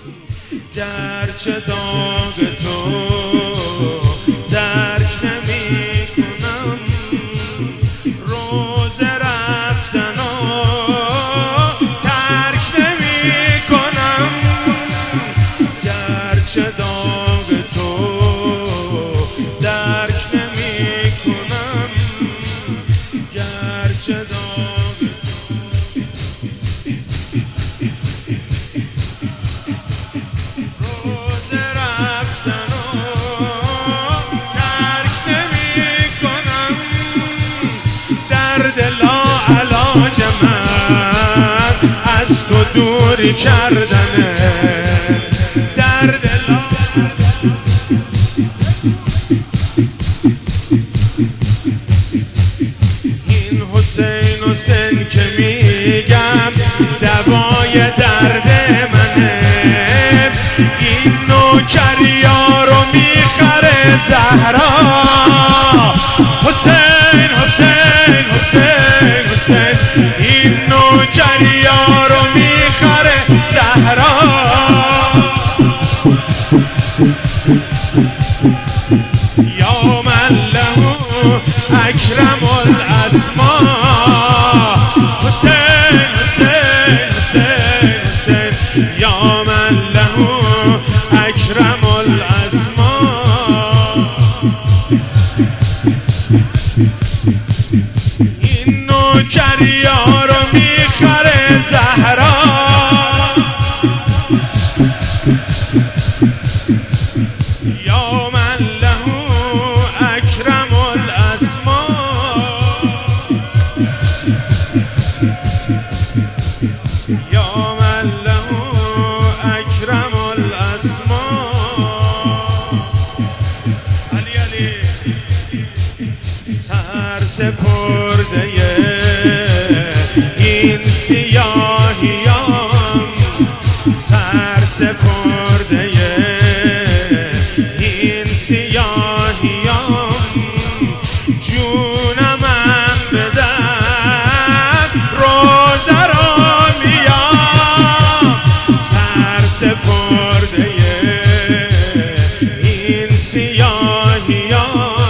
گرچه داغ تو درک نمی کنم، روز رفتنو ترک نمی کنم. گرچه داغ تو درک نمی کنم، گرچه داغ روز رفتنو ترک نمی کنم. درد لاعلاج من از تو دوری کردنه، درد این حسین حسین که میگم دوای درد منه. این نوکریا رو میخره زهرا، حسین حسین حسین حسین. این نوکریا رو میخره زهرا. یا من له اکرم الاسماء، حسین حسین حسین حسین. یا من له اکرم الاسماء. این نوکریا رو میخره زهرا. یا من له اکرم الاسماء. یا من له اکرم الاسماء. علی علی سر سپرده این سیاهیان، سر سپرده این سیاهیان. جونمم بدن روزه را میام، سر سپرده این سیاهیان.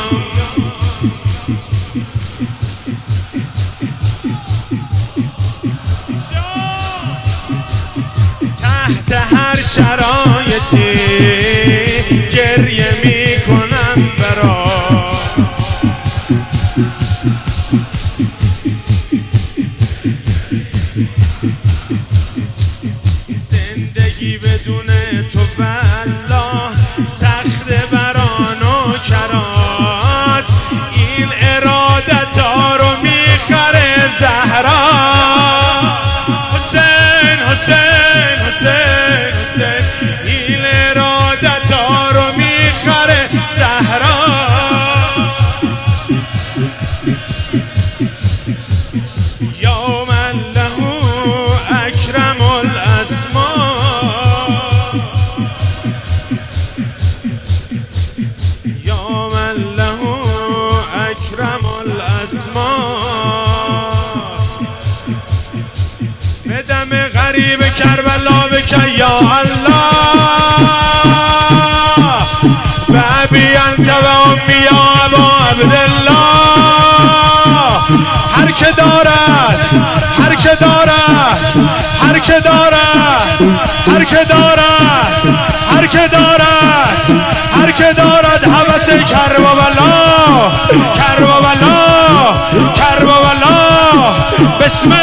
تحت هر شرایطی گریه میکنم برات، زندگی بدون تو والله سخت بران و کرات. این ارادت ها رو میخره زهرا، حسین حسین حسین حسین. این ارادت ها رو میخره زهرا. یا من له اکرم الاسماء. یا من له اکرم الاسماء. بدم غریب کربلا بکن یا الله، و ابی انت و امی یا ابا عبدالله. هر که دارد هر که دارد هر که دارد هر که دارد هر که دارد هر که دارد هوس کربلا کربلا کربلا. بسم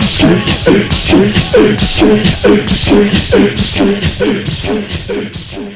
الله.